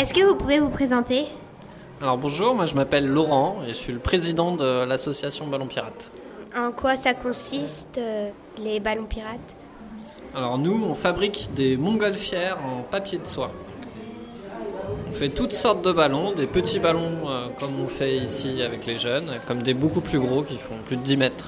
Est-ce que vous pouvez vous présenter? Alors bonjour, moi je m'appelle Laurent et je suis le président de l'association Ballons Pirates. En quoi ça consiste, les ballons pirates? Alors nous, on fabrique des montgolfières en papier de soie. On fait toutes sortes de ballons, des petits ballons comme on fait ici avec les jeunes, comme des beaucoup plus gros qui font plus de 10 mètres.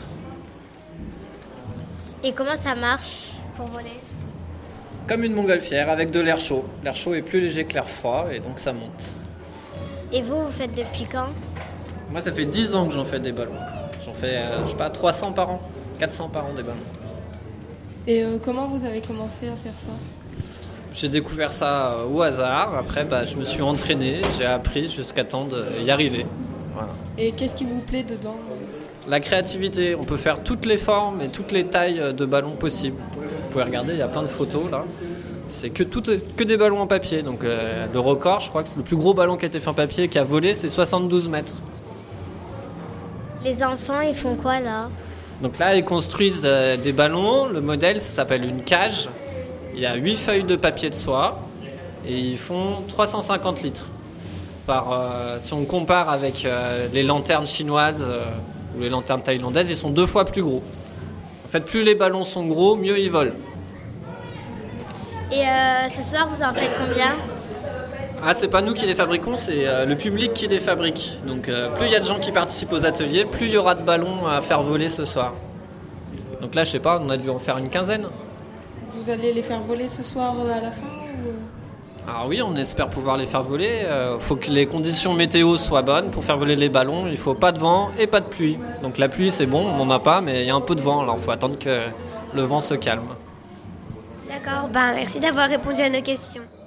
Et comment ça marche pour voler? Comme une montgolfière avec de l'air chaud. L'air chaud est plus léger que l'air froid et donc ça monte. Et vous faites depuis quand? Moi ça fait 10 ans que j'en fais des ballons. J'en fais, 300 par an, 400 par an des ballons. Et comment vous avez commencé à faire ça? J'ai découvert ça au hasard, après je me suis entraîné, j'ai appris jusqu'à temps d'y arriver. Voilà. Et qu'est-ce qui vous plaît dedans? La créativité, on peut faire toutes les formes et toutes les tailles de ballons possibles. Vous pouvez regarder, il y a plein de photos là. C'est que des ballons en papier, donc le record, je crois que c'est le plus gros ballon qui a été fait en papier, qui a volé, c'est 72 mètres. Les enfants, ils font quoi là? Donc là, ils construisent des ballons. Le modèle, ça s'appelle une cage. Il y a 8 feuilles de papier de soie et ils font 350 litres. Si on compare avec les lanternes chinoises ou les lanternes thaïlandaises, ils sont 2 fois plus gros. En fait, plus les ballons sont gros, mieux ils volent. Et ce soir, vous en faites combien? C'est pas nous qui les fabriquons, c'est le public qui les fabrique. Donc plus il y a de gens qui participent aux ateliers, plus il y aura de ballons à faire voler ce soir. Donc là, je sais pas, on a dû en faire une quinzaine. Vous allez les faire voler ce soir à la fin ou... Alors oui, on espère pouvoir les faire voler. Faut que les conditions météo soient bonnes pour faire voler les ballons. Il faut pas de vent et pas de pluie. Donc la pluie, c'est bon, on n'en a pas, mais il y a un peu de vent. Alors il faut attendre que le vent se calme. D'accord, merci d'avoir répondu à nos questions.